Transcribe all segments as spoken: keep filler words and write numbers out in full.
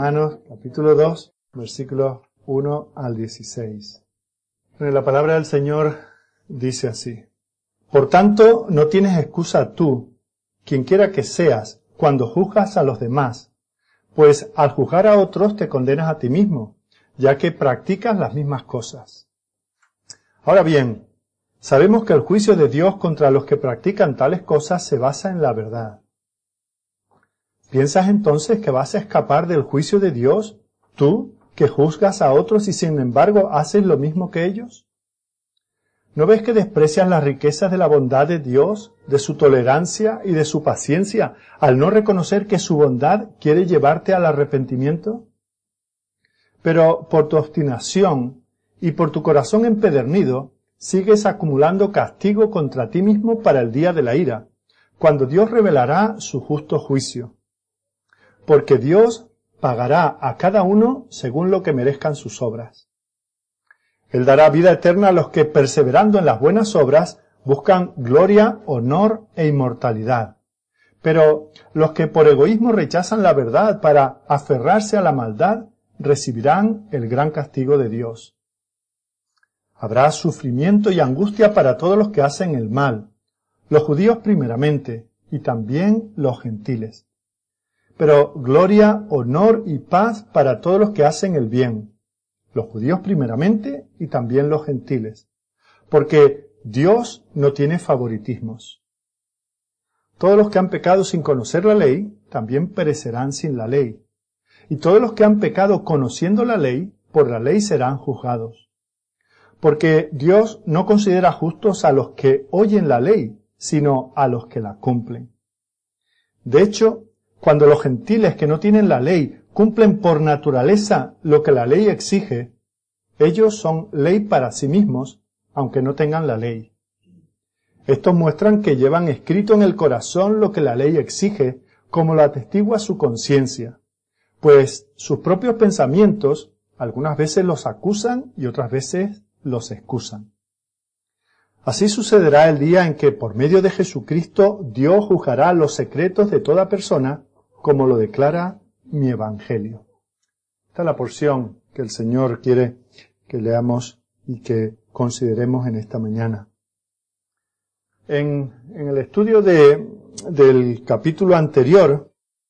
Romanos capítulo dos, versículos uno al dieciséis. La palabra del Señor dice así: Por tanto, no tienes excusa tú, quien quiera que seas, cuando juzgas a los demás, pues al juzgar a otros te condenas a ti mismo, ya que practicas las mismas cosas. Ahora bien, sabemos que el juicio de Dios contra los que practican tales cosas se basa en la verdad. ¿Piensas entonces que vas a escapar del juicio de Dios, tú, que juzgas a otros y sin embargo haces lo mismo que ellos? ¿No ves que desprecias las riquezas de la bondad de Dios, de su tolerancia y de su paciencia, al no reconocer que su bondad quiere llevarte al arrepentimiento? Pero por tu obstinación y por tu corazón empedernido, sigues acumulando castigo contra ti mismo para el día de la ira, cuando Dios revelará su justo juicio. Porque Dios pagará a cada uno según lo que merezcan sus obras. Él dará vida eterna a los que, perseverando en las buenas obras, buscan gloria, honor e inmortalidad. Pero los que por egoísmo rechazan la verdad para aferrarse a la maldad, recibirán el gran castigo de Dios. Habrá sufrimiento y angustia para todos los que hacen el mal, los judíos primeramente, y también los gentiles. Pero gloria, honor y paz para todos los que hacen el bien, los judíos primeramente y también los gentiles, porque Dios no tiene favoritismos. Todos los que han pecado sin conocer la ley, también perecerán sin la ley, y todos los que han pecado conociendo la ley, por la ley serán juzgados. Porque Dios no considera justos a los que oyen la ley, sino a los que la cumplen. De hecho, cuando los gentiles que no tienen la ley cumplen por naturaleza lo que la ley exige, ellos son ley para sí mismos, aunque no tengan la ley. Estos muestran que llevan escrito en el corazón lo que la ley exige, como lo atestigua su conciencia, pues sus propios pensamientos algunas veces los acusan y otras veces los excusan. Así sucederá el día en que por medio de Jesucristo Dios juzgará los secretos de toda persona, como lo declara mi Evangelio. Esta es la porción que el Señor quiere que leamos y que consideremos en esta mañana. En, en el estudio de, del capítulo anterior,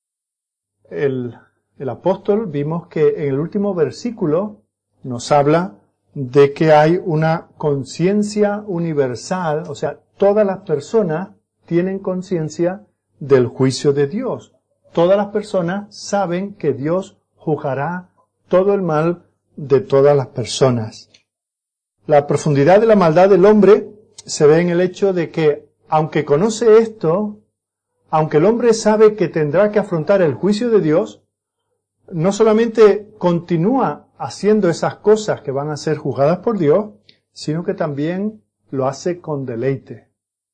el, el apóstol vimos que en el último versículo nos habla de que hay una conciencia universal, o sea, todas las personas tienen conciencia del juicio de Dios. Todas las personas saben que Dios juzgará todo el mal de todas las personas. La profundidad de la maldad del hombre se ve en el hecho de que, aunque conoce esto, aunque el hombre sabe que tendrá que afrontar el juicio de Dios, no solamente continúa haciendo esas cosas que van a ser juzgadas por Dios, sino que también lo hace con deleite.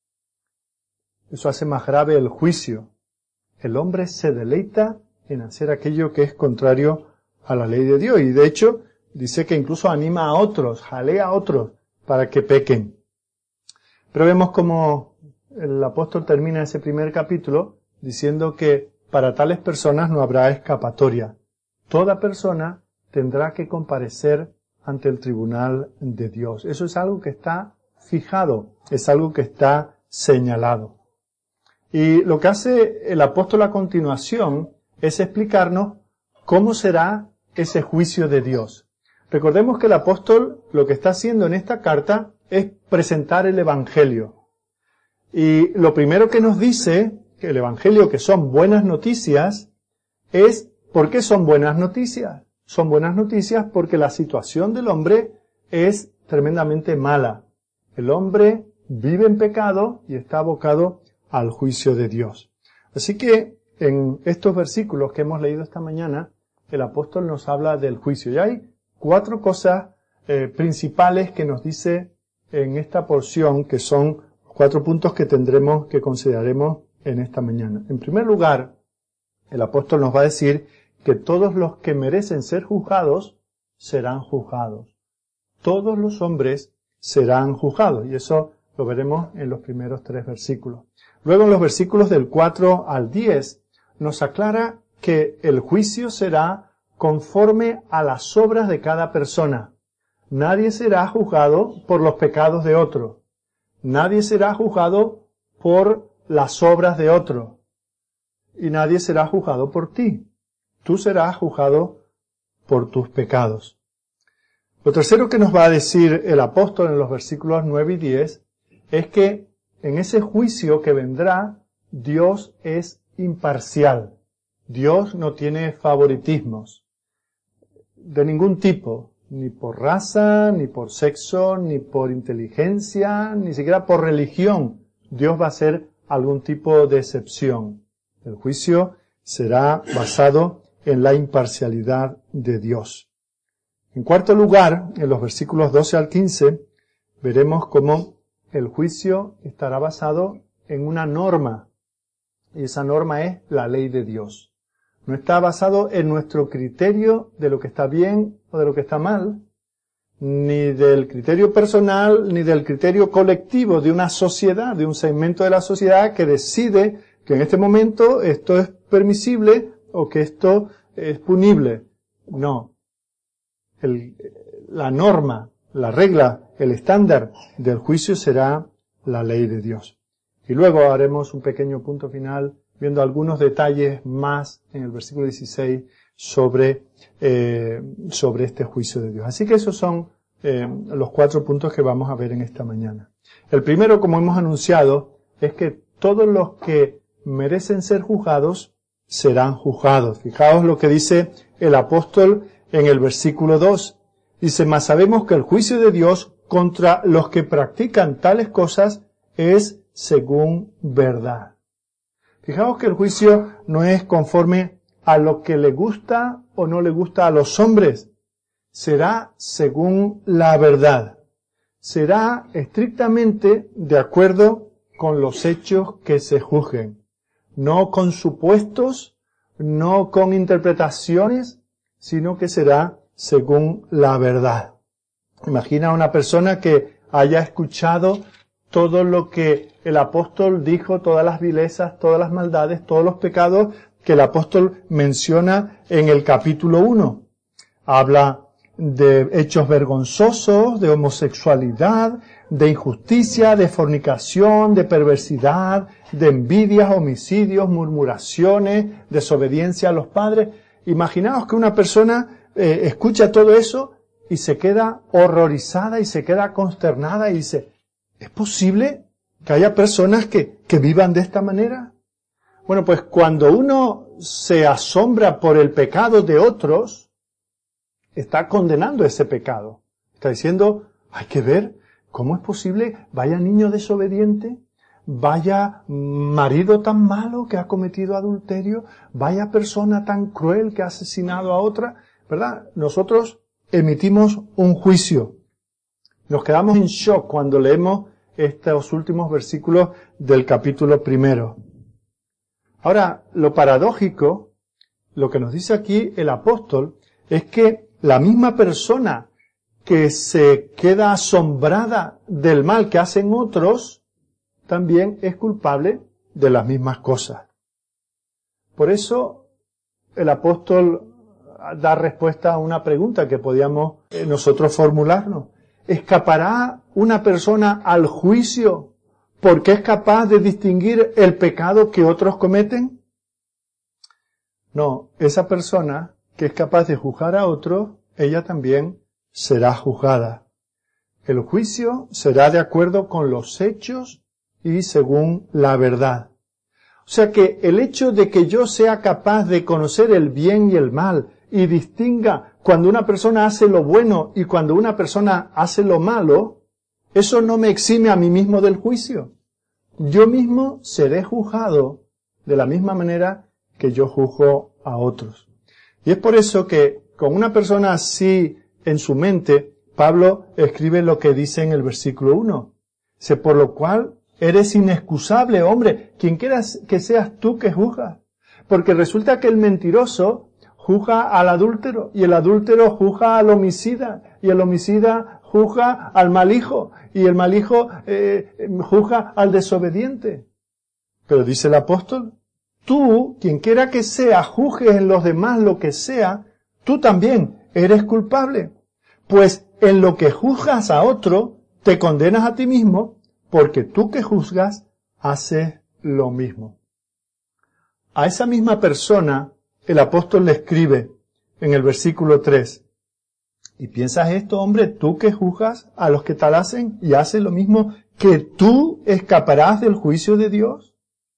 Eso hace más grave el juicio. El hombre se deleita en hacer aquello que es contrario a la ley de Dios. Y de hecho, dice que incluso anima a otros, jalea a otros para que pequen. Pero vemos como el apóstol termina ese primer capítulo diciendo que para tales personas no habrá escapatoria. Toda persona tendrá que comparecer ante el tribunal de Dios. Eso es algo que está fijado, es algo que está señalado. Y lo que hace el apóstol a continuación es explicarnos cómo será ese juicio de Dios. Recordemos que el apóstol lo que está haciendo en esta carta es presentar el Evangelio. Y lo primero que nos dice, que el Evangelio, que son buenas noticias, es ¿por qué son buenas noticias? Son buenas noticias porque la situación del hombre es tremendamente mala. El hombre vive en pecado y está abocado al juicio de Dios. Así que en estos versículos que hemos leído esta mañana, el apóstol nos habla del juicio. Y hay cuatro cosas eh, principales que nos dice en esta porción, que son cuatro puntos que tendremos, que consideraremos en esta mañana. En primer lugar, el apóstol nos va a decir que todos los que merecen ser juzgados serán juzgados. Todos los hombres serán juzgados. Y eso lo veremos en los primeros tres versículos. Luego en los versículos del cuatro al diez nos aclara que el juicio será conforme a las obras de cada persona. Nadie será juzgado por los pecados de otro. Nadie será juzgado por las obras de otro. Y nadie será juzgado por ti. Tú serás juzgado por tus pecados. Lo tercero que nos va a decir el apóstol en los versículos nueve y diez es que en ese juicio que vendrá, Dios es imparcial. Dios no tiene favoritismos de ningún tipo, ni por raza, ni por sexo, ni por inteligencia, ni siquiera por religión. Dios va a hacer algún tipo de excepción. El juicio será basado en la imparcialidad de Dios. En cuarto lugar, en los versículos doce al quince, veremos cómo el juicio estará basado en una norma. Y esa norma es la ley de Dios. No está basado en nuestro criterio de lo que está bien o de lo que está mal, ni del criterio personal, ni del criterio colectivo de una sociedad, de un segmento de la sociedad que decide que en este momento esto es permisible o que esto es punible. No. El, la norma, la regla, el estándar del juicio será la ley de Dios. Y luego haremos un pequeño punto final viendo algunos detalles más en el versículo dieciséis sobre, eh, sobre este juicio de Dios. Así que esos son eh, los cuatro puntos que vamos a ver en esta mañana. El primero, como hemos anunciado, es que todos los que merecen ser juzgados serán juzgados. Fijaos lo que dice el apóstol en el versículo dos. Dice, mas sabemos que el juicio de Dios contra los que practican tales cosas es según verdad. Fijaos que el juicio no es conforme a lo que le gusta o no le gusta a los hombres. Será según la verdad. Será estrictamente de acuerdo con los hechos que se juzguen. No con supuestos, no con interpretaciones, sino que será según la verdad. Imagina a una persona que haya escuchado todo lo que el apóstol dijo, todas las vilezas, todas las maldades, todos los pecados que el apóstol menciona en el capítulo uno. Habla de hechos vergonzosos, de homosexualidad, de injusticia, de fornicación, de perversidad, de envidias, homicidios, murmuraciones, desobediencia a los padres. Imaginaos que una persona eh, escucha todo eso y se queda horrorizada y se queda consternada y dice, ¿es posible que haya personas que, que vivan de esta manera? Bueno, pues cuando uno se asombra por el pecado de otros, está condenando ese pecado. Está diciendo, hay que ver cómo es posible, vaya niño desobediente, vaya marido tan malo que ha cometido adulterio, vaya persona tan cruel que ha asesinado a otra, ¿verdad? Nosotros emitimos un juicio. Nos quedamos en shock cuando leemos estos últimos versículos del capítulo primero. Ahora, lo paradójico, lo que nos dice aquí el apóstol, es que la misma persona que se queda asombrada del mal que hacen otros, también es culpable de las mismas cosas. Por eso, el apóstol da respuesta a una pregunta que podíamos eh, nosotros formularnos. ¿Escapará una persona al juicio porque es capaz de distinguir el pecado que otros cometen? No, esa persona que es capaz de juzgar a otros, ella también será juzgada. El juicio será de acuerdo con los hechos y según la verdad. O sea que el hecho de que yo sea capaz de conocer el bien y el mal y distinga cuando una persona hace lo bueno y cuando una persona hace lo malo, eso no me exime a mí mismo del juicio. Yo mismo seré juzgado de la misma manera que yo juzgo a otros. Y es por eso que con una persona así en su mente, Pablo escribe lo que dice en el versículo uno. Dice, por lo cual eres inexcusable, hombre, quien quieras que seas tú que juzgas. Porque resulta que el mentiroso juzga al adúltero, y el adúltero juzga al homicida, y el homicida juzga al mal hijo, y el mal hijo eh, juzga al desobediente. Pero dice el apóstol, tú, quien quiera que sea, juzgues en los demás lo que sea, tú también eres culpable. Pues en lo que juzgas a otro, te condenas a ti mismo, porque tú que juzgas, haces lo mismo. A esa misma persona, el apóstol le escribe en el versículo tres. ¿Y piensas esto, hombre, tú que juzgas a los que tal hacen y haces lo mismo, que tú escaparás del juicio de Dios?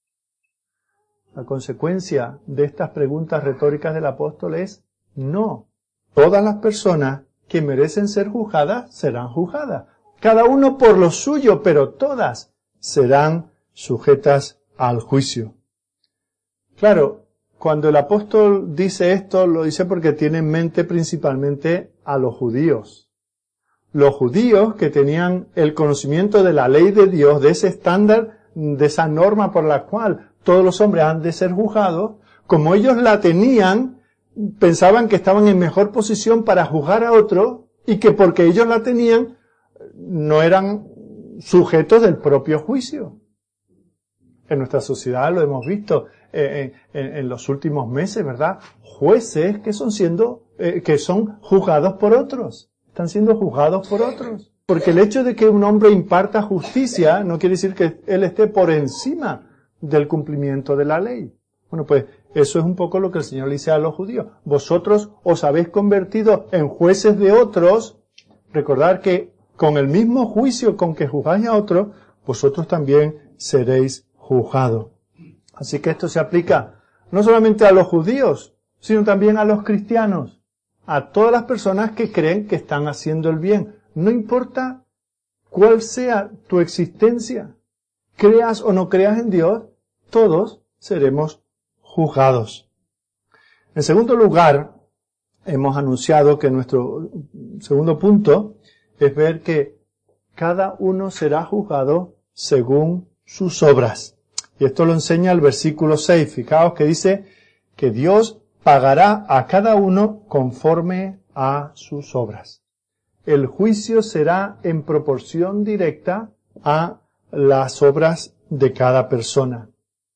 La consecuencia de estas preguntas retóricas del apóstol es no. Todas las personas que merecen ser juzgadas serán juzgadas. Cada uno por lo suyo, pero todas serán sujetas al juicio. Claro, cuando el apóstol dice esto, lo dice porque tiene en mente principalmente a los judíos. Los judíos que tenían el conocimiento de la ley de Dios, de ese estándar, de esa norma por la cual todos los hombres han de ser juzgados, como ellos la tenían, pensaban que estaban en mejor posición para juzgar a otros y que porque ellos la tenían, no eran sujetos del propio juicio. En nuestra sociedad lo hemos visto eh, en, en los últimos meses, ¿verdad? Jueces que son siendo, eh, que son juzgados por otros. Están siendo juzgados por otros. Porque el hecho de que un hombre imparta justicia no quiere decir que él esté por encima del cumplimiento de la ley. Bueno, pues eso es un poco lo que el Señor le dice a los judíos. Vosotros os habéis convertido en jueces de otros. Recordad que con el mismo juicio con que juzgáis a otros, vosotros también seréis juzgados. Así que esto se aplica no solamente a los judíos, sino también a los cristianos, a todas las personas que creen que están haciendo el bien. No importa cuál sea tu existencia, creas o no creas en Dios, todos seremos juzgados. En segundo lugar, hemos anunciado que nuestro segundo punto es ver que cada uno será juzgado según sus obras. Y esto lo enseña el versículo seis. Fijaos que dice que Dios pagará a cada uno conforme a sus obras. El juicio será en proporción directa a las obras de cada persona.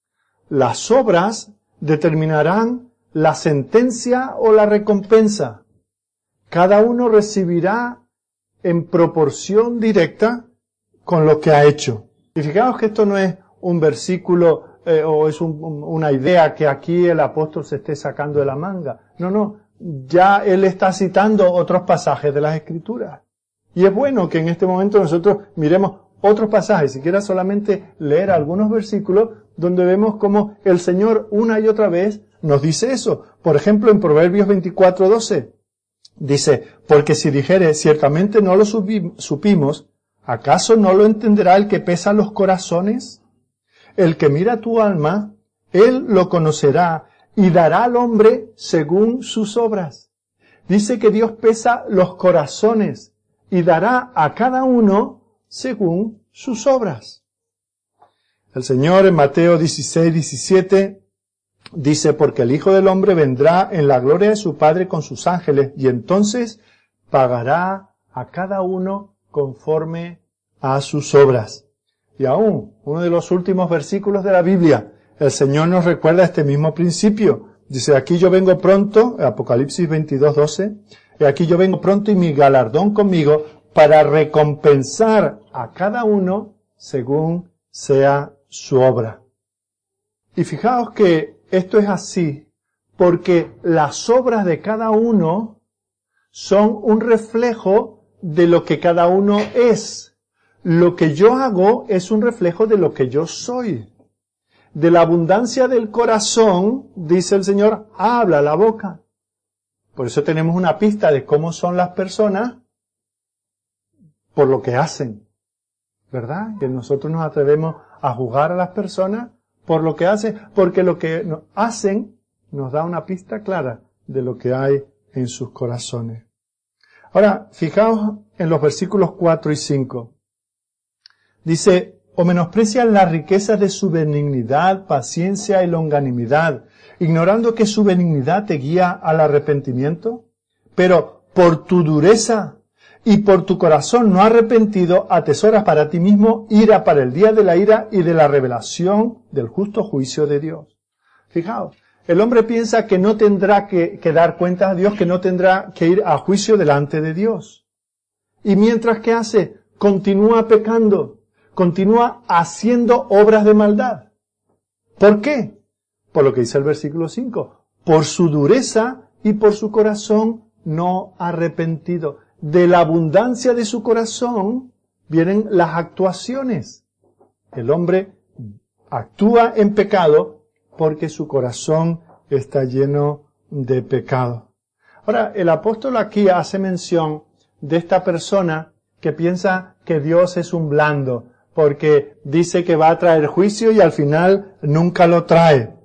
Las obras determinarán la sentencia o la recompensa. Cada uno recibirá en proporción directa con lo que ha hecho. Y fijaos que esto no es un versículo eh, o es un, una idea que aquí el apóstol se esté sacando de la manga. No, no, ya él está citando otros pasajes de las Escrituras. Y es bueno que en este momento nosotros miremos otros pasajes, siquiera solamente leer algunos versículos donde vemos cómo el Señor una y otra vez nos dice eso. Por ejemplo, en Proverbios veinticuatro doce dice, porque si dijere, ciertamente no lo supimos, ¿acaso no lo entenderá el que pesa los corazones? El que mira tu alma, él lo conocerá y dará al hombre según sus obras. Dice que Dios pesa los corazones y dará a cada uno según sus obras. El Señor en Mateo dieciséis diecisiete dice, porque el Hijo del Hombre vendrá en la gloria de su Padre con sus ángeles y entonces pagará a cada uno conforme a sus obras. Y aún, uno de los últimos versículos de la Biblia, el Señor nos recuerda este mismo principio. Dice, aquí yo vengo pronto, Apocalipsis veintidós doce, y aquí yo vengo pronto y mi galardón conmigo para recompensar a cada uno según sea su obra. Y fijaos que esto es así porque las obras de cada uno son un reflejo de lo que cada uno es. Lo que yo hago es un reflejo de lo que yo soy. De la abundancia del corazón, dice el Señor, habla la boca. Por eso tenemos una pista de cómo son las personas por lo que hacen. ¿Verdad? Que nosotros nos atrevemos a juzgar a las personas por lo que hacen, porque lo que hacen nos da una pista clara de lo que hay en sus corazones. Ahora, fijaos en los versículos cuatro y cinco. Dice, o menosprecian las riquezas de su benignidad, paciencia y longanimidad, ignorando que su benignidad te guía al arrepentimiento. Pero por tu dureza y por tu corazón no arrepentido, atesoras para ti mismo ira para el día de la ira y de la revelación del justo juicio de Dios. Fijaos, El hombre piensa que no tendrá que, que dar cuentas a Dios, que no tendrá que ir a juicio delante de Dios. Y mientras que hace, continúa pecando, continúa haciendo obras de maldad. ¿Por qué? Por lo que dice el versículo cinco. Por su dureza y por su corazón no arrepentido. De la abundancia de su corazón vienen las actuaciones. El hombre actúa en pecado porque su corazón está lleno de pecado. Ahora, el apóstol aquí hace mención de esta persona que piensa que Dios es un blando, porque dice que va a traer juicio y al final nunca lo trae.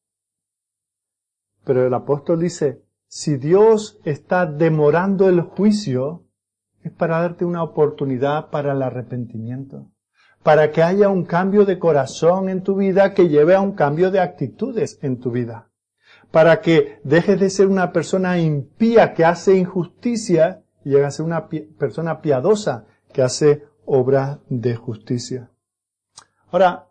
Pero el apóstol dice, si Dios está demorando el juicio, es para darte una oportunidad para el arrepentimiento, para que haya un cambio de corazón en tu vida que lleve a un cambio de actitudes en tu vida, para que dejes de ser una persona impía que hace injusticia y llegues a ser una pi- persona piadosa que hace obras de justicia. Ahora,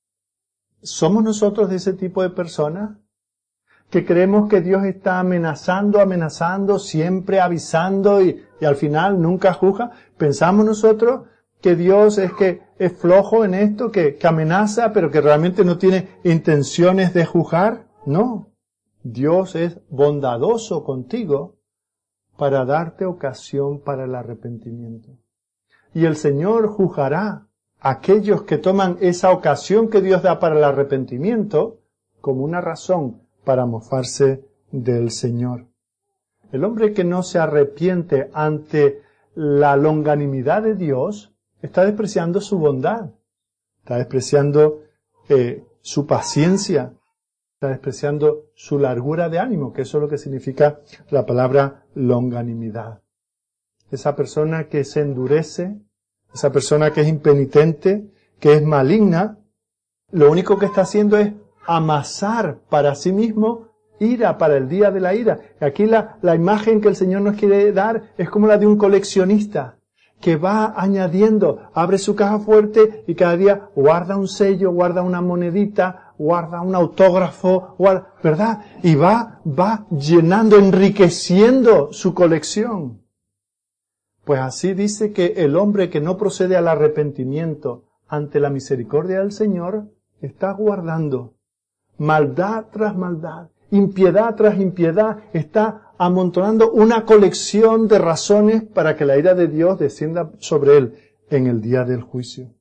¿somos nosotros de ese tipo de personas que creemos que Dios está amenazando, amenazando, siempre avisando y, y al final nunca juzga? ¿Pensamos nosotros que Dios es que es flojo en esto, que, que amenaza, pero que realmente no tiene intenciones de juzgar? No. Dios es bondadoso contigo para darte ocasión para el arrepentimiento. Y el Señor juzgará a aquellos que toman esa ocasión que Dios da para el arrepentimiento como una razón para mofarse del Señor. El hombre que no se arrepiente ante la longanimidad de Dios está despreciando su bondad, está despreciando eh, su paciencia, está despreciando su largura de ánimo, que eso es lo que significa la palabra longanimidad. Esa persona que se endurece, esa persona que es impenitente, que es maligna, lo único que está haciendo es amasar para sí mismo ira para el día de la ira. Aquí la, la imagen que el Señor nos quiere dar es como la de un coleccionista que va añadiendo, abre su caja fuerte y cada día guarda un sello, guarda una monedita, guarda un autógrafo, guarda, ¿verdad? Y va, va llenando, enriqueciendo su colección. Pues así dice que el hombre que no procede al arrepentimiento ante la misericordia del Señor está guardando maldad tras maldad, impiedad tras impiedad, está amontonando una colección de razones para que la ira de Dios descienda sobre él en el día del juicio.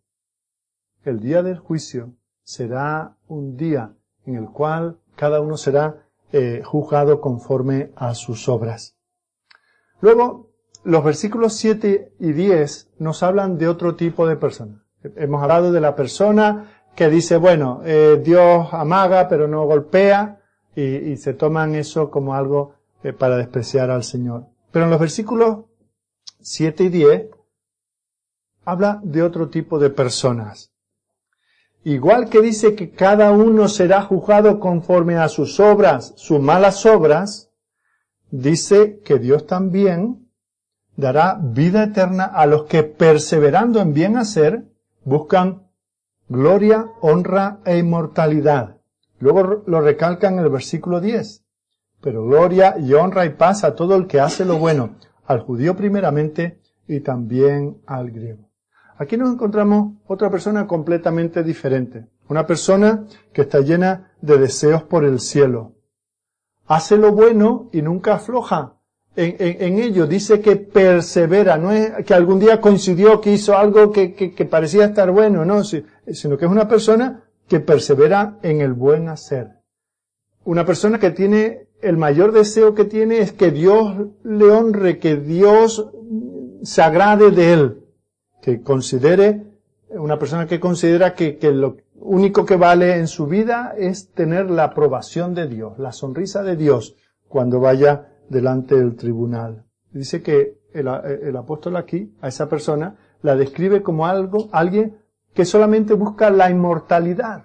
El día del juicio será un día en el cual cada uno será eh, juzgado conforme a sus obras. Luego, los versículos siete y diez nos hablan de otro tipo de persona. Hemos hablado de la persona que dice, bueno, eh, Dios amaga pero no golpea, y, y se toman eso como algo eh, para despreciar al Señor. Pero en los versículos siete y diez habla de otro tipo de personas. Igual que dice que cada uno será juzgado conforme a sus obras, sus malas obras, dice que Dios también dará vida eterna a los que, perseverando en bien hacer, buscan gloria, honra e inmortalidad. Luego lo recalca en el versículo diez. Pero gloria y honra y paz a todo el que hace lo bueno, al judío primeramente y también al griego. Aquí nos encontramos otra persona completamente diferente. Una persona que está llena de deseos por el cielo. Hace lo bueno y nunca afloja en, en, en ello. Dice que persevera. No es que algún día coincidió que hizo algo que, que, que parecía estar bueno, no, sino que es una persona que persevera en el buen hacer. Una persona que tiene, el mayor deseo que tiene es que Dios le honre, que Dios se agrade de él, que considere, una persona que considera que, que lo único que vale en su vida es tener la aprobación de Dios, la sonrisa de Dios cuando vaya delante del tribunal. Dice que el, el apóstol aquí, a esa persona, la describe como algo, alguien que solamente busca la inmortalidad.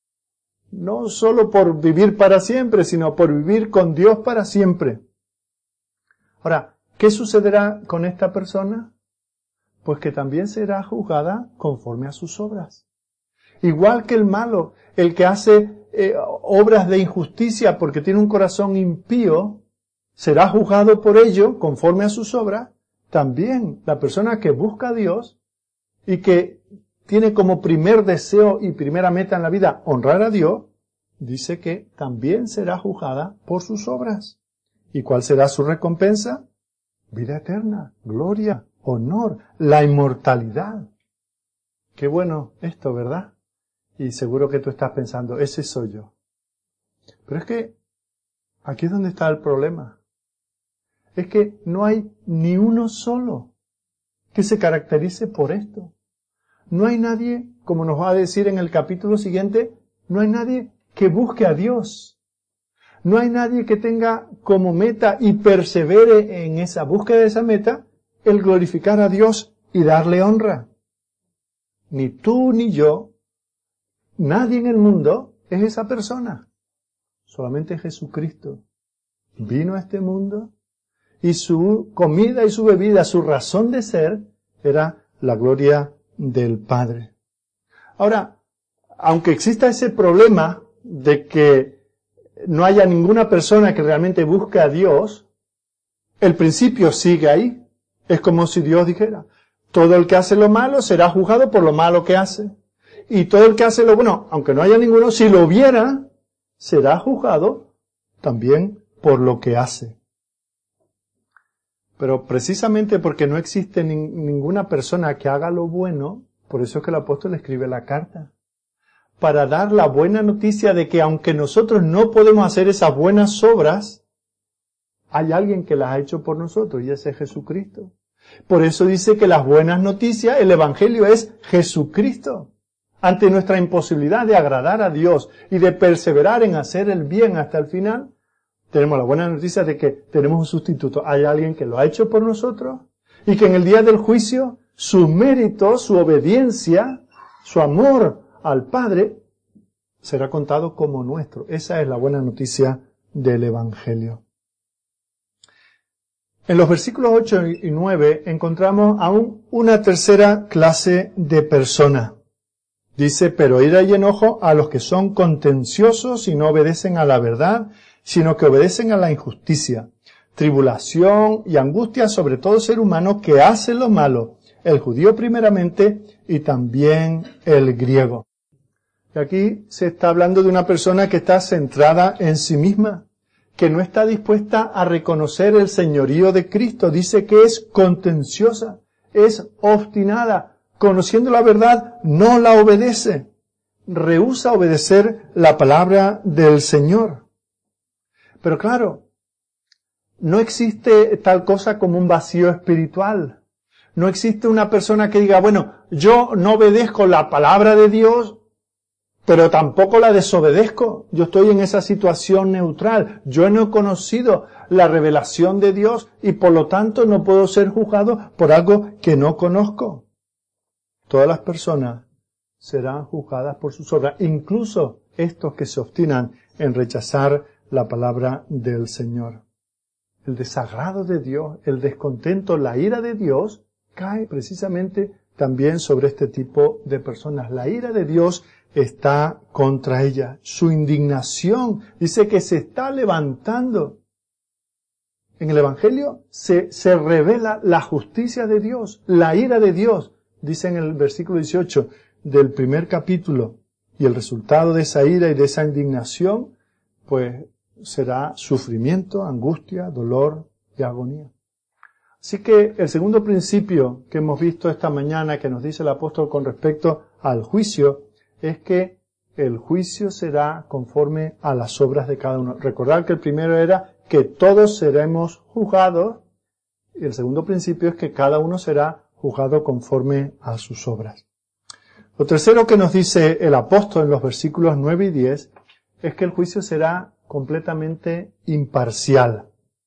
No solo por vivir para siempre, sino por vivir con Dios para siempre. Ahora, ¿qué sucederá con esta persona? Pues que también será juzgada conforme a sus obras. Igual que el malo, el que hace eh, obras de injusticia porque tiene un corazón impío, será juzgado por ello conforme a sus obras. También la persona que busca a Dios y que tiene como primer deseo y primera meta en la vida honrar a Dios, dice que también será juzgada por sus obras. ¿Y cuál será su recompensa? Vida eterna, gloria, honor, la inmortalidad. Qué bueno esto, ¿verdad? Y seguro que tú estás pensando, ese soy yo. Pero es que aquí es donde está el problema. Es que no hay ni uno solo que se caracterice por esto. No hay nadie, como nos va a decir en el capítulo siguiente, no hay nadie que busque a Dios. No hay nadie que tenga como meta y persevere en esa búsqueda de esa meta el glorificar a Dios y darle honra. Ni tú ni yo, nadie en el mundo es esa persona. Solamente Jesucristo vino a este mundo y su comida y su bebida, su razón de ser, era la gloria del Padre. Ahora, aunque exista ese problema de que no haya ninguna persona que realmente busque a Dios, el principio sigue ahí. Es como si Dios dijera, todo el que hace lo malo será juzgado por lo malo que hace. Y todo el que hace lo bueno, aunque no haya ninguno, si lo hubiera, será juzgado también por lo que hace. Pero precisamente porque no existe ni, ninguna persona que haga lo bueno, por eso es que el apóstol escribe la carta. Para dar la buena noticia de que aunque nosotros no podemos hacer esas buenas obras, hay alguien que las ha hecho por nosotros y ese es Jesucristo. Por eso dice que las buenas noticias, el Evangelio es Jesucristo. Ante nuestra imposibilidad de agradar a Dios y de perseverar en hacer el bien hasta el final, tenemos la buena noticia de que tenemos un sustituto. Hay alguien que lo ha hecho por nosotros y que en el día del juicio su mérito, su obediencia, su amor al Padre será contado como nuestro. Esa es la buena noticia del Evangelio. En los versículos ocho y nueve encontramos aún una tercera clase de persona. Dice, pero ira y enojo a los que son contenciosos y no obedecen a la verdad, sino que obedecen a la injusticia. Tribulación y angustia sobre todo ser humano que hace lo malo, el judío primeramente y también el griego. Y aquí se está hablando de una persona que está centrada en sí misma, que no está dispuesta a reconocer el señorío de Cristo. Dice que es contenciosa, es obstinada, conociendo la verdad, no la obedece. Rehúsa obedecer la palabra del Señor. Pero claro, no existe tal cosa como un vacío espiritual. No existe una persona que diga, bueno, yo no obedezco la palabra de Dios, pero tampoco la desobedezco. Yo estoy en esa situación neutral. Yo no he conocido la revelación de Dios y por lo tanto no puedo ser juzgado por algo que no conozco. Todas las personas serán juzgadas por sus obras, incluso estos que se obstinan en rechazar la palabra del Señor. El desagrado de Dios, el descontento, la ira de Dios cae precisamente también sobre este tipo de personas. La ira de Dios está contra ella. Su indignación dice que se está levantando. En el Evangelio se, se revela la justicia de Dios, la ira de Dios. Dice en el versículo dieciocho del primer capítulo, y el resultado de esa ira y de esa indignación, pues será sufrimiento, angustia, dolor y agonía. Así que el segundo principio que hemos visto esta mañana que nos dice el apóstol con respecto al juicio es que el juicio será conforme a las obras de cada uno. Recordad que el primero era que todos seremos juzgados y el segundo principio es que cada uno será juzgado conforme a sus obras. Lo tercero que nos dice el apóstol en los versículos nueve y diez es que el juicio será completamente imparcial.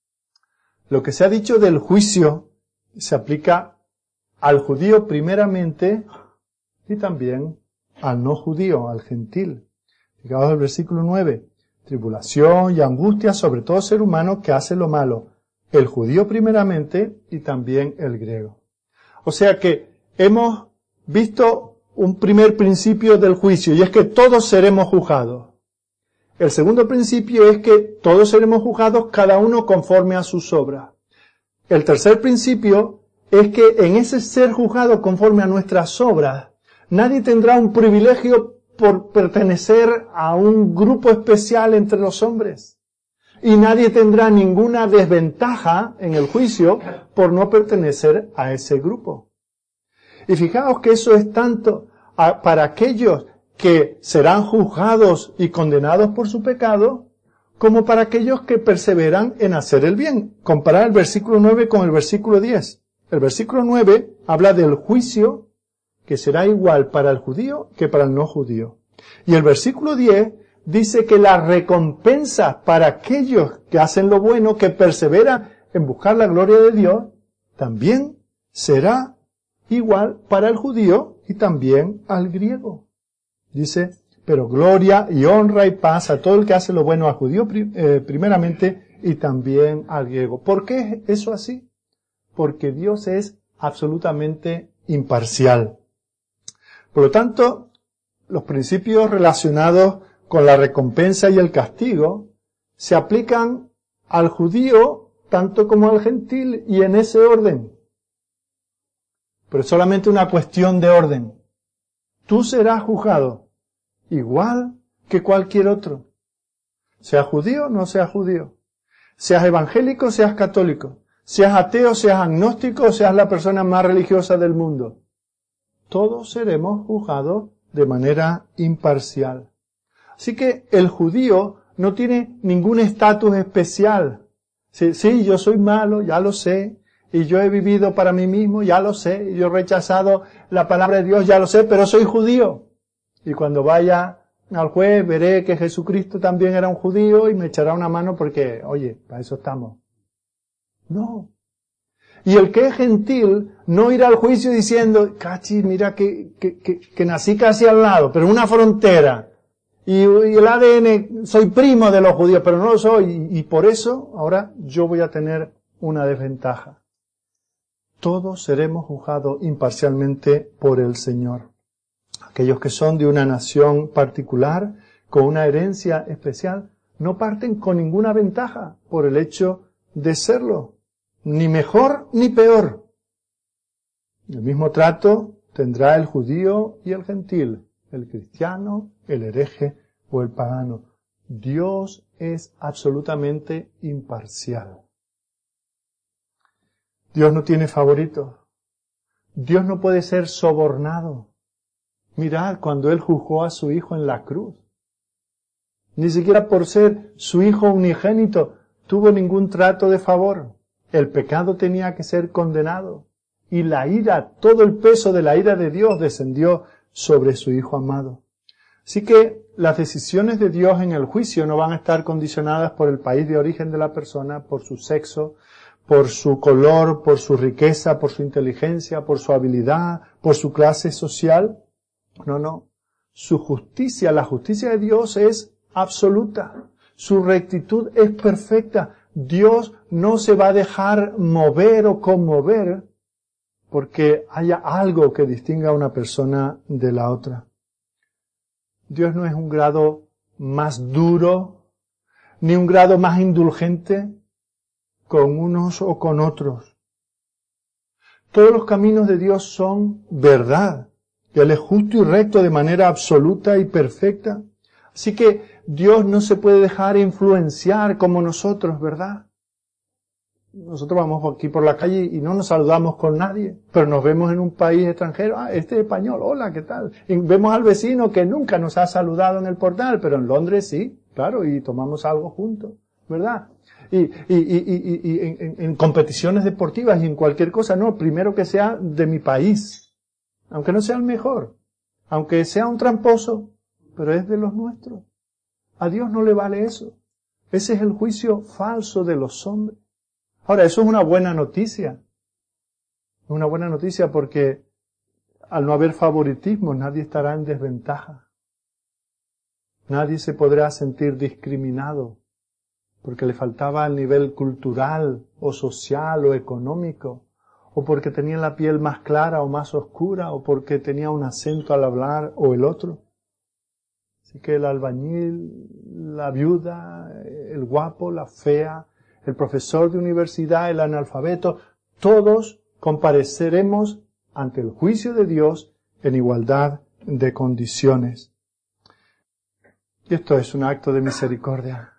Lo que se ha dicho del juicio se aplica al judío primeramente y también al no judío, al gentil. Fijaos el versículo nueve. Tribulación y angustia sobre todo ser humano que hace lo malo. El judío primeramente y también el griego. O sea que hemos visto un primer principio del juicio y es que todos seremos juzgados. El segundo principio es que todos seremos juzgados cada uno conforme a sus obras. El tercer principio es que en ese ser juzgado conforme a nuestras obras, nadie tendrá un privilegio por pertenecer a un grupo especial entre los hombres. Y nadie tendrá ninguna desventaja en el juicio por no pertenecer a ese grupo. Y fijaos que eso es tanto a, para aquellos que serán juzgados y condenados por su pecado, como para aquellos que perseveran en hacer el bien. Comparar el versículo nueve con el versículo diez. El versículo nueve habla del juicio que será igual para el judío que para el no judío. Y el versículo diez dice que la recompensa para aquellos que hacen lo bueno, que perseveran en buscar la gloria de Dios, también será igual para el judío y también al griego. Dice, pero gloria y honra y paz a todo el que hace lo bueno, al judío eh, primeramente y también al griego. ¿Por qué es eso así? Porque Dios es absolutamente imparcial. Por lo tanto, los principios relacionados con la recompensa y el castigo se aplican al judío tanto como al gentil y en ese orden. Pero es solamente una cuestión de orden. Tú serás juzgado igual que cualquier otro. Seas judío o no seas judío. Seas evangélico o seas católico. Seas ateo, seas agnóstico o seas la persona más religiosa del mundo. Todos seremos juzgados de manera imparcial. Así que el judío no tiene ningún estatus especial. Sí, sí, yo soy malo, ya lo sé, y yo he vivido para mí mismo, ya lo sé, y yo he rechazado la palabra de Dios, ya lo sé, pero soy judío. Y cuando vaya al juez veré que Jesucristo también era un judío y me echará una mano porque, oye, para eso estamos. No. Y el que es gentil no irá al juicio diciendo, cachi, mira que, que, que, que nací casi al lado, pero en una frontera. Y, y el A D N, soy primo de los judíos, pero no lo soy. Y, y por eso ahora yo voy a tener una desventaja. Todos seremos juzgados imparcialmente por el Señor. Aquellos que son de una nación particular, con una herencia especial, no parten con ninguna ventaja por el hecho de serlo. Ni mejor ni peor. El mismo trato tendrá el judío y el gentil, el cristiano, el hereje o el pagano. Dios es absolutamente imparcial. Dios no tiene favoritos. Dios no puede ser sobornado. Mirad cuando Él juzgó a su Hijo en la cruz. Ni siquiera por ser su Hijo unigénito tuvo ningún trato de favor. El pecado tenía que ser condenado. Y la ira, todo el peso de la ira de Dios descendió sobre su Hijo amado. Así que las decisiones de Dios en el juicio no van a estar condicionadas por el país de origen de la persona, por su sexo, por su color, por su riqueza, por su inteligencia, por su habilidad, por su clase social. No, no. Su justicia, la justicia de Dios es absoluta. Su rectitud es perfecta. Dios no se va a dejar mover o conmover porque haya algo que distinga a una persona de la otra. Dios no es un grado más duro, ni un grado más indulgente con unos o con otros. Todos los caminos de Dios son verdad. Él es justo y recto de manera absoluta y perfecta. Así que Dios no se puede dejar influenciar como nosotros, ¿verdad? Nosotros vamos aquí por la calle y no nos saludamos con nadie, pero nos vemos en un país extranjero, ah, este es español, hola, ¿qué tal? Y vemos al vecino que nunca nos ha saludado en el portal, pero en Londres sí, claro, y tomamos algo juntos, ¿verdad? Y, y, y, y, y, y en, en competiciones deportivas y en cualquier cosa, no, primero que sea de mi país, aunque no sea el mejor, aunque sea un tramposo, pero es de los nuestros. A Dios no le vale eso. Ese es el juicio falso de los hombres. Ahora, eso es una buena noticia. Es una buena noticia porque al no haber favoritismo, nadie estará en desventaja. Nadie se podrá sentir discriminado porque le faltaba el nivel cultural o social o económico, o porque tenía la piel más clara o más oscura, o porque tenía un acento al hablar o el otro. Así que el albañil, la viuda, el guapo, la fea, el profesor de universidad, el analfabeto, todos compareceremos ante el juicio de Dios en igualdad de condiciones. Y esto es un acto de misericordia.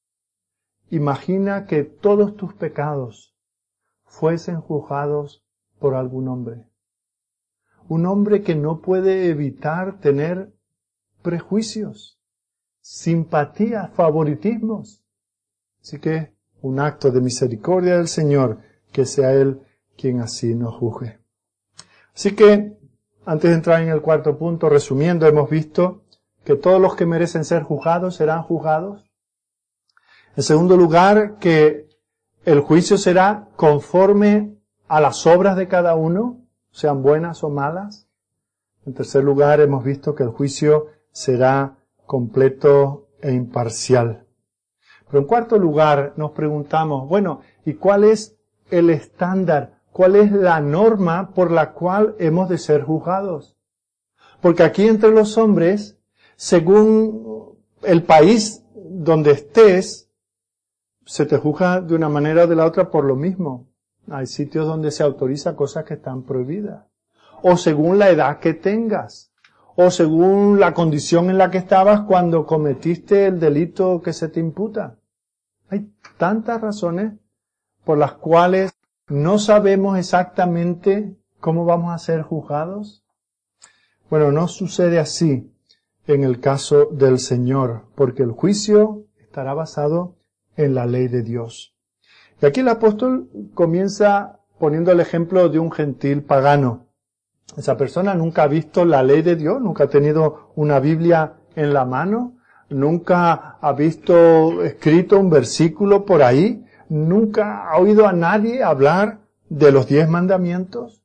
Imagina que todos tus pecados fuesen juzgados por algún hombre. Un hombre que no puede evitar tener prejuicios, simpatías, favoritismos. Así que un acto de misericordia del Señor, que sea Él quien así nos juzgue. Así que, antes de entrar en el cuarto punto, resumiendo, hemos visto que todos los que merecen ser juzgados serán juzgados. En segundo lugar, que el juicio será conforme a las obras de cada uno, sean buenas o malas. En tercer lugar, hemos visto que el juicio será completo e imparcial. Pero en cuarto lugar, nos preguntamos, bueno, ¿y cuál es el estándar? ¿Cuál es la norma por la cual hemos de ser juzgados? Porque aquí entre los hombres, según el país donde estés, se te juzga de una manera o de la otra por lo mismo. Hay sitios donde se autoriza cosas que están prohibidas. O según la edad que tengas. O según la condición en la que estabas cuando cometiste el delito que se te imputa. Hay tantas razones por las cuales no sabemos exactamente cómo vamos a ser juzgados. Bueno, no sucede así en el caso del Señor, porque el juicio estará basado en la ley de Dios. Y aquí el apóstol comienza poniendo el ejemplo de un gentil pagano. Esa persona nunca ha visto la ley de Dios, nunca ha tenido una Biblia en la mano, nunca ha visto escrito un versículo por ahí, nunca ha oído a nadie hablar de los diez mandamientos.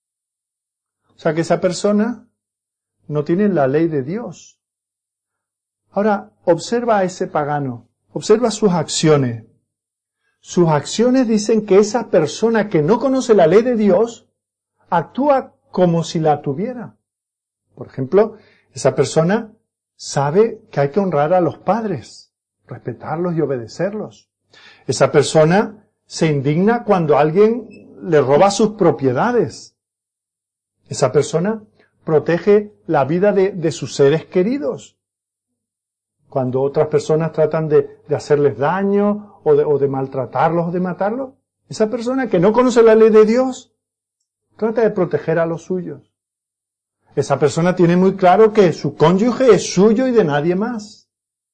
O sea que esa persona no tiene la ley de Dios. Ahora, observa a ese pagano, observa sus acciones. Sus acciones dicen que esa persona que no conoce la ley de Dios actúa como si la tuviera. Por ejemplo, esa persona sabe que hay que honrar a los padres, respetarlos y obedecerlos. Esa persona se indigna cuando alguien le roba sus propiedades. Esa persona protege la vida de, de sus seres queridos. Cuando otras personas tratan de, de hacerles daño o de, o de maltratarlos o de matarlos, esa persona que no conoce la ley de Dios trata de proteger a los suyos. Esa persona tiene muy claro que su cónyuge es suyo y de nadie más.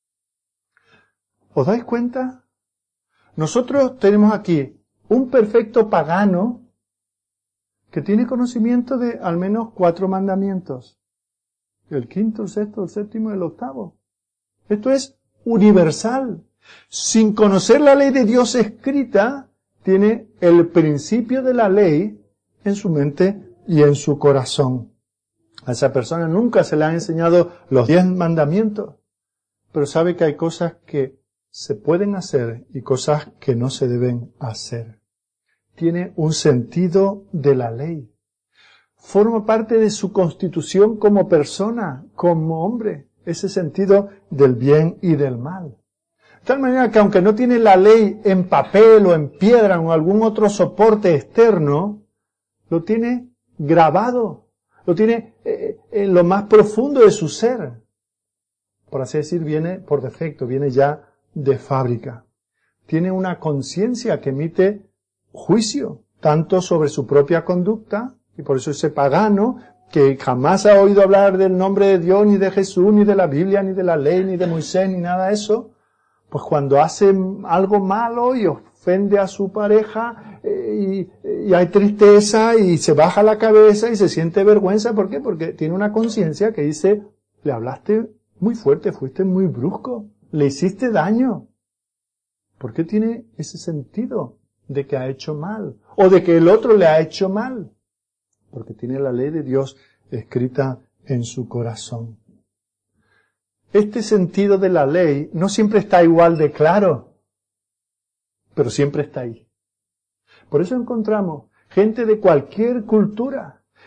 ¿Os dais cuenta? Nosotros tenemos aquí un perfecto pagano que tiene conocimiento de al menos cuatro mandamientos. El quinto, el sexto, el séptimo y el octavo. Esto es universal. Sin conocer la ley de Dios escrita, tiene el principio de la ley en su mente y en su corazón. A esa persona nunca se le han enseñado los diez mandamientos, pero sabe que hay cosas que se pueden hacer y cosas que no se deben hacer. Tiene un sentido de la ley. Forma parte de su constitución como persona, como hombre, ese sentido del bien y del mal. De tal manera que aunque no tiene la ley en papel o en piedra o en algún otro soporte externo, lo tiene grabado, lo tiene eh, en lo más profundo de su ser. Por así decir, viene por defecto, viene ya de fábrica. Tiene una conciencia que emite juicio, tanto sobre su propia conducta, y por eso ese pagano que jamás ha oído hablar del nombre de Dios, ni de Jesús, ni de la Biblia, ni de la ley, ni de Moisés, ni nada de eso, pues cuando hace algo malo y ofende a su pareja, eh, y, y hay tristeza y se baja la cabeza y se siente vergüenza. ¿Por qué? Porque tiene una conciencia que dice, le hablaste muy fuerte, fuiste muy brusco, le hiciste daño. ¿Por qué tiene ese sentido de que ha hecho mal? O de que el otro le ha hecho mal. Porque tiene la ley de Dios escrita en su corazón. Este sentido de la ley no siempre está igual de claro, pero siempre está ahí. Por eso encontramos gente de cualquier cultura,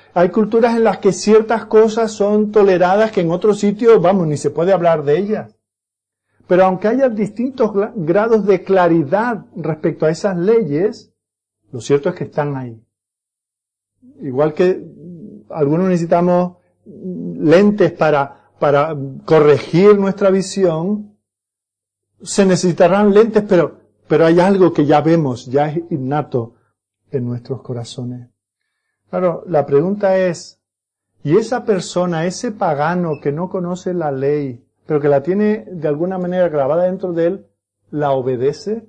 Hay culturas en las que ciertas cosas son toleradas que en otros sitios, vamos, ni se puede hablar de ellas. Pero aunque haya distintos grados de claridad respecto a esas leyes, lo cierto es que están ahí. Igual que algunos necesitamos lentes para, para corregir nuestra visión, se necesitarán lentes, pero, pero hay algo que ya vemos, ya es innato en nuestros corazones. Claro, la pregunta es, ¿y esa persona, ese pagano que no conoce la ley, pero que la tiene de alguna manera grabada dentro de él, la obedece?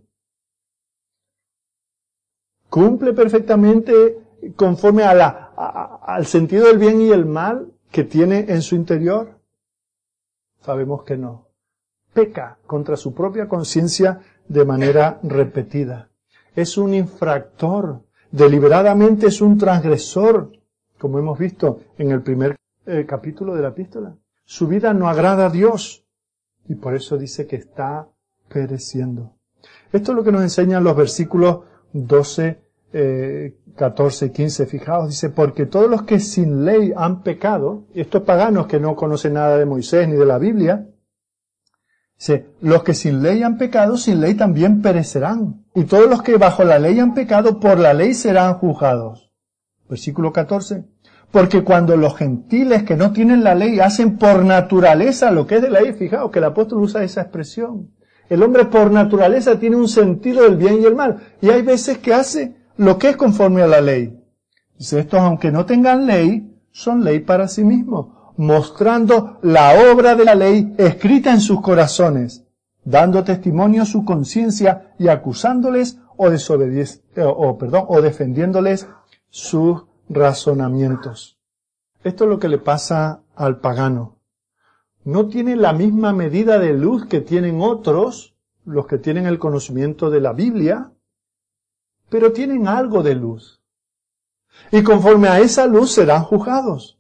¿Cumple perfectamente conforme a la, a, al sentido del bien y el mal que tiene en su interior? Sabemos que no. Peca contra su propia conciencia de manera repetida. Es un infractor. Deliberadamente es un transgresor, como hemos visto en el primer eh, capítulo de la epístola. Su vida no agrada a Dios y por eso dice que está pereciendo. Esto es lo que nos enseñan los versículos doce, eh, catorce y quince. Fijaos, dice, porque todos los que sin ley han pecado, y estos paganos que no conocen nada de Moisés ni de la Biblia, dice, los que sin ley han pecado, sin ley también perecerán. Y todos los que bajo la ley han pecado, por la ley serán juzgados. Versículo catorce. Porque cuando los gentiles que no tienen la ley hacen por naturaleza lo que es de la ley, fijaos que el apóstol usa esa expresión. El hombre por naturaleza tiene un sentido del bien y el mal. Y hay veces que hace lo que es conforme a la ley. Dice, estos aunque no tengan ley, son ley para sí mismos, mostrando la obra de la ley escrita en sus corazones, dando testimonio a su conciencia y acusándoles o, desobedi- o, perdón, o defendiéndoles sus razonamientos. Esto es lo que le pasa al pagano. No tiene la misma medida de luz que tienen otros, los que tienen el conocimiento de la Biblia, pero tienen algo de luz. Y conforme a esa luz serán juzgados.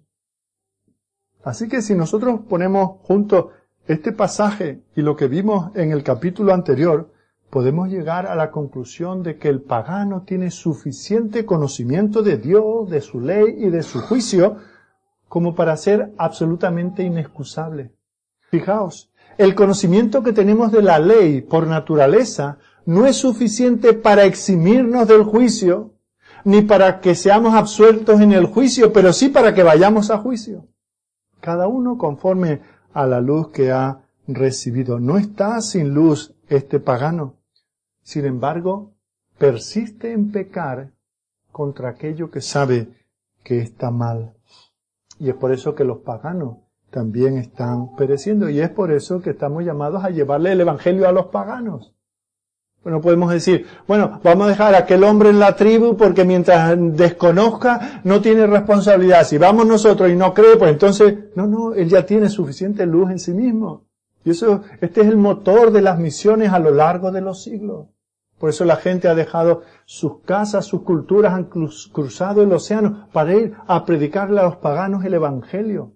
Así que si nosotros ponemos junto este pasaje y lo que vimos en el capítulo anterior, podemos llegar a la conclusión de que el pagano tiene suficiente conocimiento de Dios, de su ley y de su juicio como para ser absolutamente inexcusable. Fijaos, el conocimiento que tenemos de la ley por naturaleza no es suficiente para eximirnos del juicio, ni para que seamos absueltos en el juicio, pero sí para que vayamos a juicio. Cada uno conforme a la luz que ha recibido. No está sin luz este pagano. Sin embargo, persiste en pecar contra aquello que sabe que está mal. Y es por eso que los paganos también están pereciendo. Y es por eso que estamos llamados a llevarle el evangelio a los paganos. Bueno, podemos decir, bueno, vamos a dejar a aquel hombre en la tribu porque mientras desconozca no tiene responsabilidad. Si vamos nosotros y no cree, pues entonces, no, no, él ya tiene suficiente luz en sí mismo. Y eso, este es el motor de las misiones a lo largo de los siglos. Por eso la gente ha dejado sus casas, sus culturas, han cruzado el océano para ir a predicarle a los paganos el evangelio.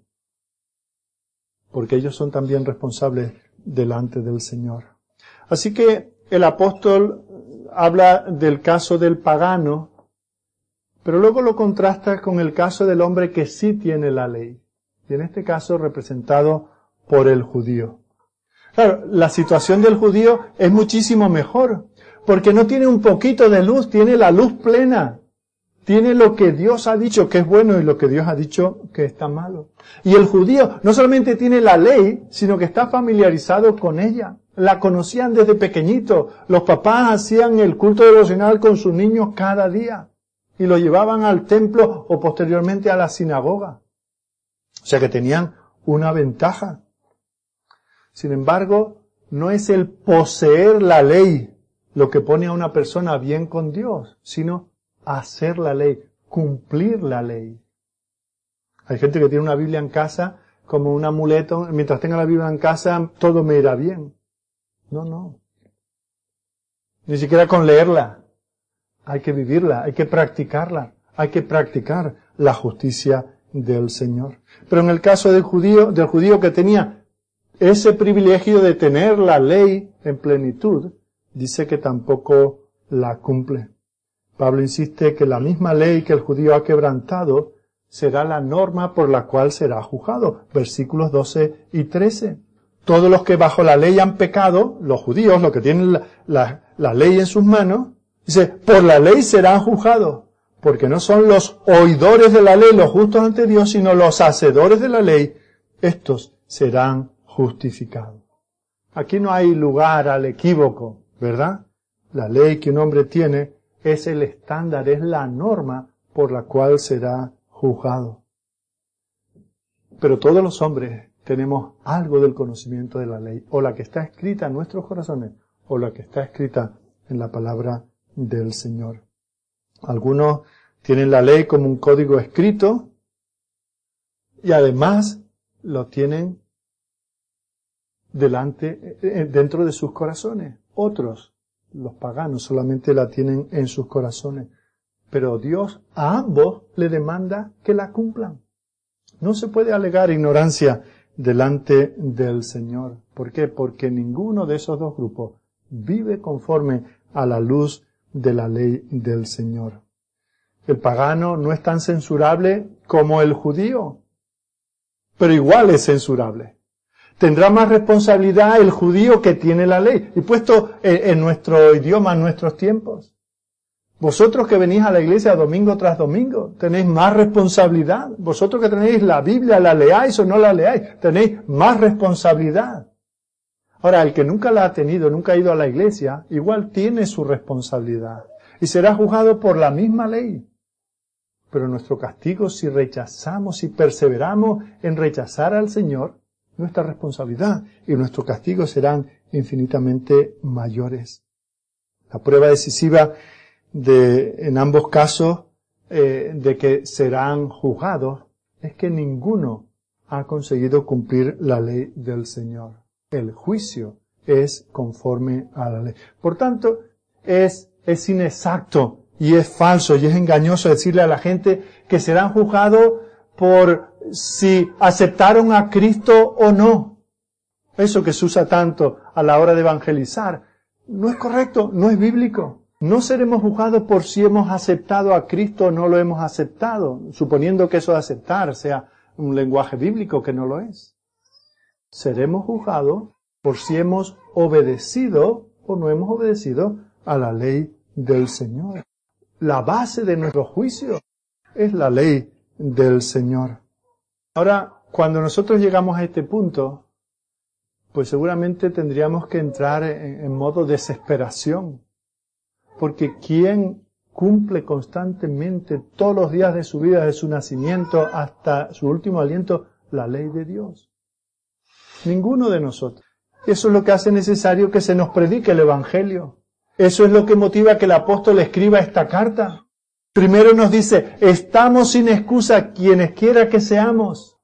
Porque ellos son también responsables delante del Señor. Así que el apóstol habla del caso del pagano, pero luego lo contrasta con el caso del hombre que sí tiene la ley. Y en este caso representado por el judío. Claro, la situación del judío es muchísimo mejor, porque no tiene un poquito de luz, tiene la luz plena. Tiene lo que Dios ha dicho que es bueno y lo que Dios ha dicho que está malo. Y el judío no solamente tiene la ley, sino que está familiarizado con ella. La conocían desde pequeñito. Los papás hacían el culto devocional con sus niños cada día. Y lo llevaban al templo o posteriormente a la sinagoga. O sea que tenían una ventaja. Sin embargo, no es el poseer la ley lo que pone a una persona bien con Dios, sino hacer la ley, cumplir la ley. Hay gente que tiene una Biblia en casa como un amuleto, mientras tenga la Biblia en casa todo me irá bien. No, no. Ni siquiera con leerla. Hay que vivirla, hay que practicarla, hay que practicar la justicia del Señor. Pero en el caso del judío, del judío que tenía ese privilegio de tener la ley en plenitud, dice que tampoco la cumple. Pablo insiste que la misma ley que el judío ha quebrantado será la norma por la cual será juzgado. Versículos doce y trece. Todos los que bajo la ley han pecado, los judíos, los que tienen la, la, la ley en sus manos, dice, por la ley serán juzgados, porque no son los oidores de la ley los justos ante Dios, sino los hacedores de la ley, estos serán justificados. Aquí no hay lugar al equívoco, ¿verdad? La ley que un hombre tiene es el estándar, es la norma por la cual será juzgado. Pero todos los hombres tenemos algo del conocimiento de la ley, o la que está escrita en nuestros corazones, o la que está escrita en la palabra del Señor. Algunos tienen la ley como un código escrito, y además lo tienen delante, dentro de sus corazones. Otros, los paganos, solamente la tienen en sus corazones. Pero Dios a ambos le demanda que la cumplan. No se puede alegar ignorancia delante del Señor. ¿Por qué? Porque ninguno de esos dos grupos vive conforme a la luz de la ley del Señor. El pagano no es tan censurable como el judío, pero igual es censurable. Tendrá más responsabilidad el judío que tiene la ley. Y puesto en, en nuestro idioma, en nuestros tiempos. Vosotros que venís a la iglesia domingo tras domingo, tenéis más responsabilidad. Vosotros que tenéis la Biblia, la leáis o no la leáis, tenéis más responsabilidad. Ahora, el que nunca la ha tenido, nunca ha ido a la iglesia, igual tiene su responsabilidad. Y será juzgado por la misma ley. Pero nuestro castigo, si rechazamos, si perseveramos en rechazar al Señor, nuestra responsabilidad y nuestro castigo serán infinitamente mayores. La prueba decisiva de, en ambos casos, eh, de que serán juzgados, es que ninguno ha conseguido cumplir la ley del Señor. El juicio es conforme a la ley. Por tanto, es, es inexacto y es falso y es engañoso decirle a la gente que serán juzgados por si aceptaron a Cristo o no. Eso que se usa tanto a la hora de evangelizar, no es correcto, no es bíblico. No seremos juzgados por si hemos aceptado a Cristo o no lo hemos aceptado, suponiendo que eso de aceptar sea un lenguaje bíblico, que no lo es. Seremos juzgados por si hemos obedecido o no hemos obedecido a la ley del Señor. La base de nuestro juicio es la ley del Señor. Ahora, cuando nosotros llegamos a este punto, pues seguramente tendríamos que entrar en, en modo desesperación. Porque ¿quién cumple constantemente todos los días de su vida, desde su nacimiento hasta su último aliento, la ley de Dios? Ninguno de nosotros. Eso es lo que hace necesario que se nos predique el Evangelio. Eso es lo que motiva que el apóstol escriba esta carta. Primero nos dice, estamos sin excusa quienes quiera que seamos.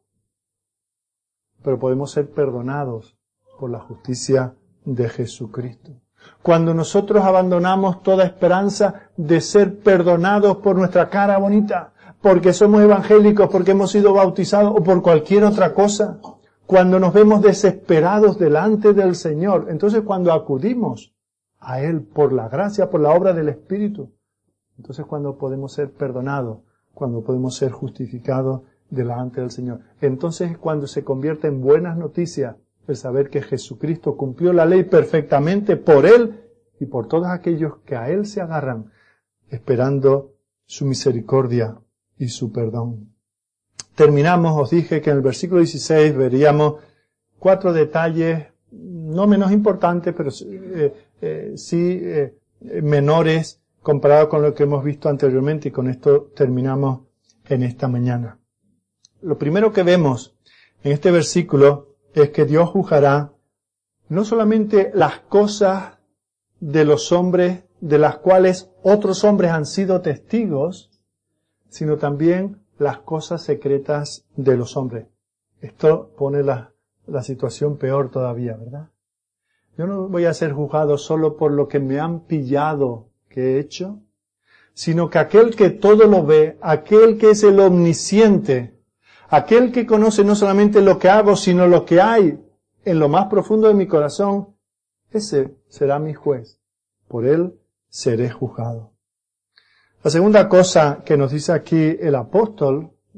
Pero podemos ser perdonados por la justicia de Jesucristo. Cuando nosotros abandonamos toda esperanza de ser perdonados por nuestra cara bonita, porque somos evangélicos, porque hemos sido bautizados o por cualquier otra cosa, cuando nos vemos desesperados delante del Señor, entonces cuando acudimos a Él por la gracia, por la obra del Espíritu, entonces cuando podemos ser perdonados, cuando podemos ser justificados delante del Señor. Entonces cuando se convierte en buenas noticias el saber que Jesucristo cumplió la ley perfectamente por Él y por todos aquellos que a Él se agarran, esperando su misericordia y su perdón. Terminamos, os dije que en el versículo dieciséis veríamos cuatro detalles, no menos importantes, pero eh, eh, sí eh, menores comparado con lo que hemos visto anteriormente, y con esto terminamos en esta mañana. Lo primero que vemos en este versículo es que Dios juzgará no solamente las cosas de los hombres de las cuales otros hombres han sido testigos, sino también las cosas secretas de los hombres. Esto pone la, la situación peor todavía, ¿verdad? Yo no voy a ser juzgado solo por lo que me han pillado que he hecho, sino que aquel que todo lo ve, aquel que es el omnisciente, aquel que conoce no solamente lo que hago, sino lo que hay en lo más profundo de mi corazón, ese será mi juez. Por él seré juzgado. La segunda cosa que nos dice aquí el apóstol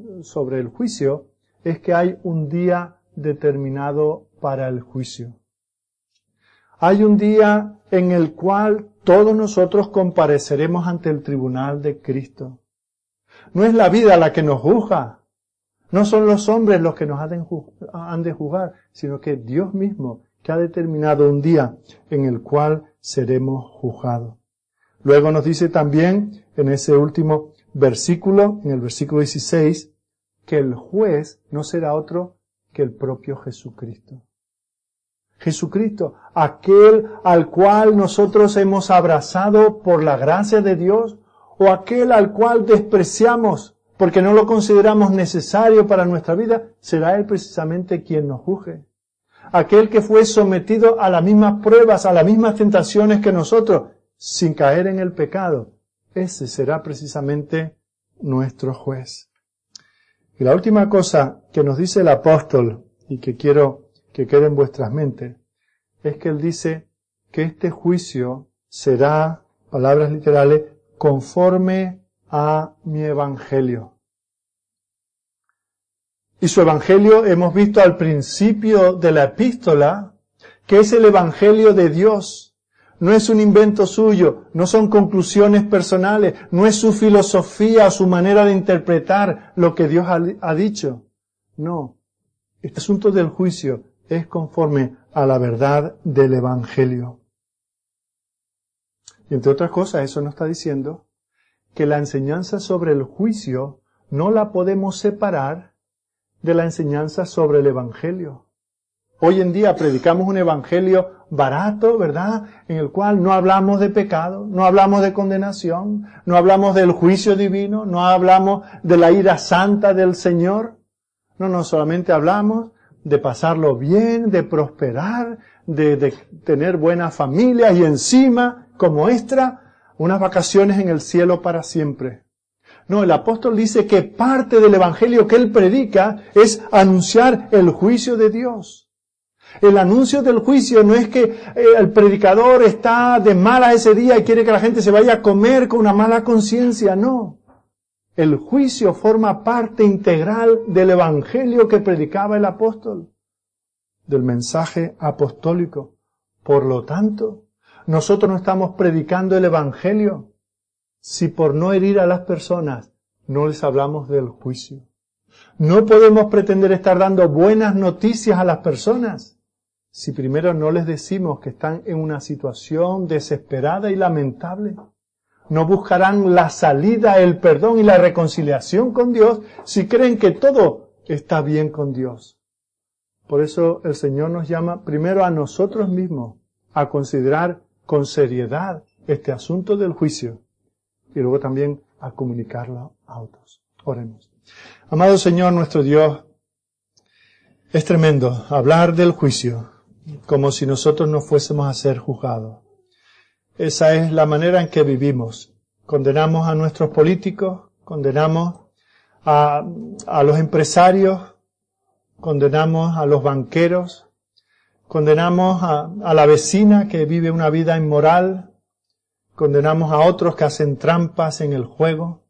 sobre el juicio es que hay un día determinado para el juicio. Hay un día en el cual todos nosotros compareceremos ante el tribunal de Cristo. No es la vida la que nos juzga, no son los hombres los que nos han de juzgar, sino que Dios mismo, que ha determinado un día en el cual seremos juzgados. Luego nos dice también en ese último versículo, en el versículo dieciséis, que el juez no será otro que el propio Jesucristo. Jesucristo, aquel al cual nosotros hemos abrazado por la gracia de Dios, o aquel al cual despreciamos porque no lo consideramos necesario para nuestra vida, será Él precisamente quien nos juzgue. Aquel que fue sometido a las mismas pruebas, a las mismas tentaciones que nosotros, sin caer en el pecado, ese será precisamente nuestro juez. Y la última cosa que nos dice el apóstol, y que quiero que quede en vuestras mentes, es que él dice que este juicio será, palabras literales, conforme a mi evangelio. Y su evangelio hemos visto al principio de la epístola, que es el evangelio de Dios. No es un invento suyo, no son conclusiones personales, no es su filosofía o su manera de interpretar lo que Dios ha, ha dicho. No, este asunto del juicio es conforme a la verdad del evangelio. Y entre otras cosas, eso nos está diciendo que la enseñanza sobre el juicio no la podemos separar de la enseñanza sobre el evangelio. Hoy en día predicamos un evangelio barato, ¿verdad? En el cual no hablamos de pecado, no hablamos de condenación, no hablamos del juicio divino, no hablamos de la ira santa del Señor. No, no, solamente hablamos de pasarlo bien, de prosperar, de, de tener buena familia y encima, como extra, unas vacaciones en el cielo para siempre. No, el apóstol dice que parte del evangelio que él predica es anunciar el juicio de Dios. El anuncio del juicio no es que eh, el predicador está de mala ese día y quiere que la gente se vaya a comer con una mala conciencia, no. El juicio forma parte integral del evangelio que predicaba el apóstol, del mensaje apostólico. Por lo tanto, nosotros no estamos predicando el evangelio si por no herir a las personas no les hablamos del juicio. No podemos pretender estar dando buenas noticias a las personas si primero no les decimos que están en una situación desesperada y lamentable. No buscarán la salida, el perdón y la reconciliación con Dios si creen que todo está bien con Dios. Por eso el Señor nos llama primero a nosotros mismos a considerar con seriedad este asunto del juicio y luego también a comunicarlo a otros. Oremos. Amado Señor nuestro Dios, es tremendo hablar del juicio como si nosotros no fuésemos a ser juzgados. Esa es la manera en que vivimos. Condenamos a nuestros políticos, condenamos a, a los empresarios, condenamos a los banqueros, condenamos a, a la vecina que vive una vida inmoral, condenamos a otros que hacen trampas en el juego.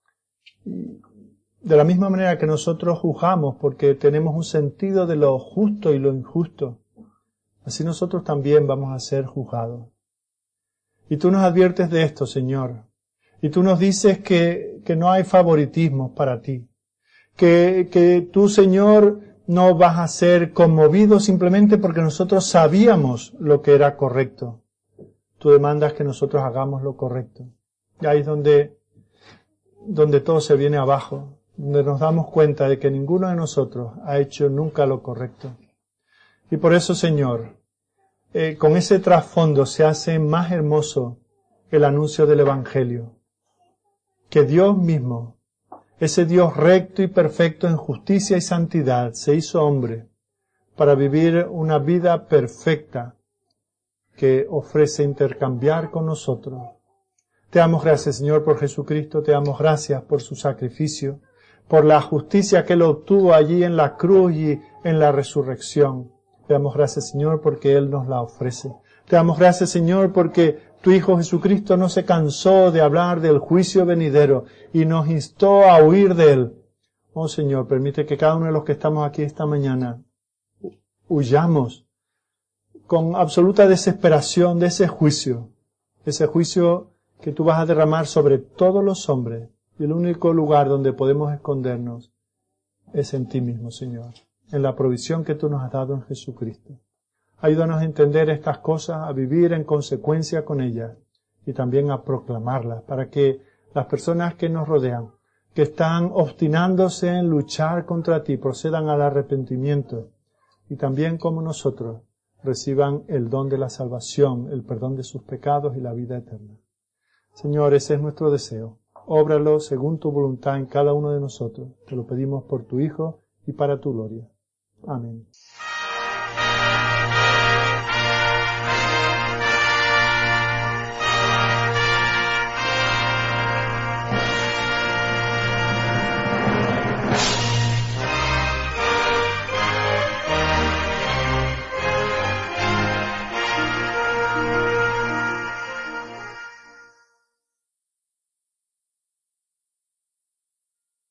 De la misma manera que nosotros juzgamos porque tenemos un sentido de lo justo y lo injusto, así nosotros también vamos a ser juzgados. Y tú nos adviertes de esto, Señor. Y tú nos dices que, que no hay favoritismos para ti. Que, que tú, Señor, no vas a ser conmovido simplemente porque nosotros sabíamos lo que era correcto. Tú demandas que nosotros hagamos lo correcto. Y ahí es donde, donde todo se viene abajo, donde nos damos cuenta de que ninguno de nosotros ha hecho nunca lo correcto. Y por eso, Señor, eh, con ese trasfondo se hace más hermoso el anuncio del Evangelio. Que Dios mismo, ese Dios recto y perfecto en justicia y santidad, se hizo hombre para vivir una vida perfecta que ofrece intercambiar con nosotros. Te damos gracias, Señor, por Jesucristo, te damos gracias por su sacrificio, por la justicia que Él obtuvo allí en la cruz y en la resurrección. Te damos gracias, Señor, porque Él nos la ofrece. Te damos gracias, Señor, porque tu Hijo Jesucristo no se cansó de hablar del juicio venidero y nos instó a huir de Él. Oh Señor, permite que cada uno de los que estamos aquí esta mañana huyamos con absoluta desesperación de ese juicio, ese juicio que tú vas a derramar sobre todos los hombres, y el único lugar donde podemos escondernos es en ti mismo, Señor, en la provisión que tú nos has dado en Jesucristo. Ayúdanos a entender estas cosas, a vivir en consecuencia con ellas y también a proclamarlas, para que las personas que nos rodean, que están obstinándose en luchar contra ti, procedan al arrepentimiento y también como nosotros reciban el don de la salvación, el perdón de sus pecados y la vida eterna. Señor, ese es nuestro deseo. Óbralo según tu voluntad en cada uno de nosotros. Te lo pedimos por tu Hijo y para tu gloria. Amén.